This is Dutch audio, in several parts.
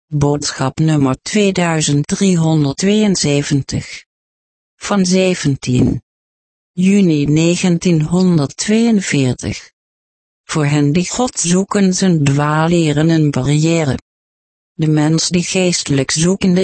Boodschap nummer 2372. Van 17 juni 1942. Voor hen die God zoeken zijn dwaaleren een barrière. De mens die geestelijk zoekende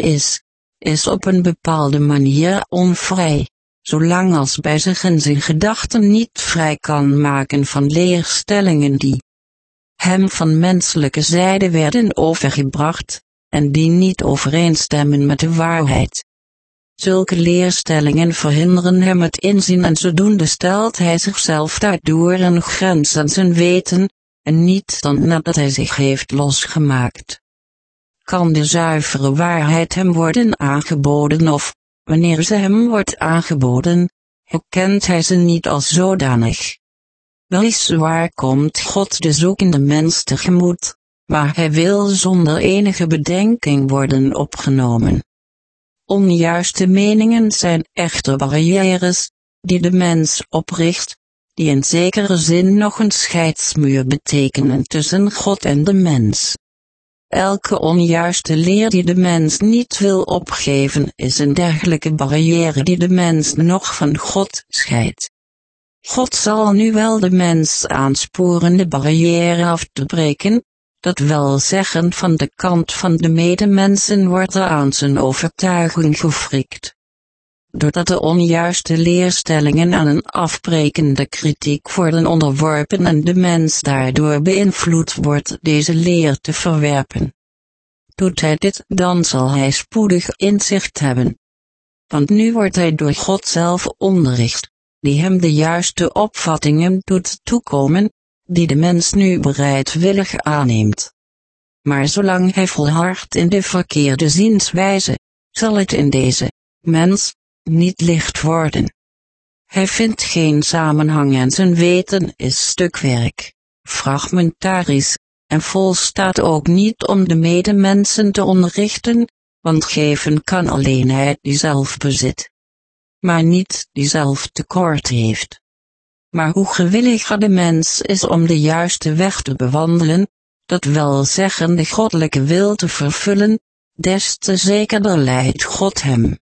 is op een bepaalde manier onvrij, zolang als bij zich en zijn gedachten niet vrij kan maken van leerstellingen die hem van menselijke zijde werden overgebracht, en die niet overeenstemmen met de waarheid. Zulke leerstellingen verhinderen hem het inzien en zodoende stelt hij zichzelf daardoor een grens aan zijn weten, en niet dan nadat hij zich heeft losgemaakt. Kan de zuivere waarheid hem worden aangeboden of, wanneer ze hem wordt aangeboden, herkent hij ze niet als zodanig. Weliswaar komt God de zoekende mens tegemoet, maar hij wil zonder enige bedenking worden opgenomen. Onjuiste meningen zijn echter barrières, die de mens opricht, die in zekere zin nog een scheidsmuur betekenen tussen God en de mens. Elke onjuiste leer die de mens niet wil opgeven is een dergelijke barrière die de mens nog van God scheidt. God zal nu wel de mens aansporen de barrière af te breken, dat wil zeggen van de kant van de medemensen wordt er aan zijn overtuiging gewrikt. Doordat de onjuiste leerstellingen aan een afbrekende kritiek worden onderworpen en de mens daardoor beïnvloed wordt deze leer te verwerpen. Doet hij dit, dan zal hij spoedig inzicht hebben. Want nu wordt hij door God zelf onderricht, die hem de juiste opvattingen doet toekomen, die de mens nu bereidwillig aanneemt. Maar zolang hij volhardt in de verkeerde zienswijze, zal het in deze mens niet licht worden. Hij vindt geen samenhang en zijn weten is stukwerk, fragmentarisch, en volstaat ook niet om de medemensen te onderrichten, want geven kan alleen hij die zelf bezit, maar niet die zelf tekort heeft. Maar hoe gewilliger de mens is om de juiste weg te bewandelen, dat wil zeggen de goddelijke wil te vervullen, des te zekerder leidt God hem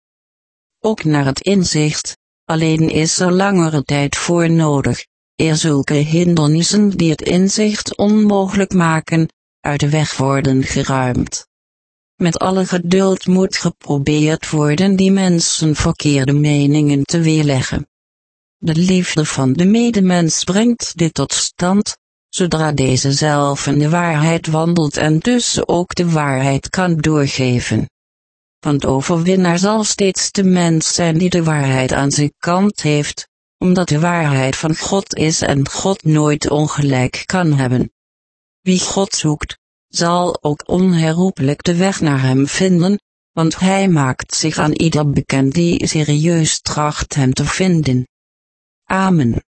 ook naar het inzicht, alleen is er langere tijd voor nodig, eer zulke hindernissen die het inzicht onmogelijk maken, uit de weg worden geruimd. Met alle geduld moet geprobeerd worden die mensen verkeerde meningen te weerleggen. De liefde van de medemens brengt dit tot stand, zodra deze zelf in de waarheid wandelt en dus ook de waarheid kan doorgeven. Want overwinnaar zal steeds de mens zijn die de waarheid aan zijn kant heeft, omdat de waarheid van God is en God nooit ongelijk kan hebben. Wie God zoekt, zal ook onherroepelijk de weg naar hem vinden, want hij maakt zich aan ieder bekend die serieus tracht hem te vinden. Amen.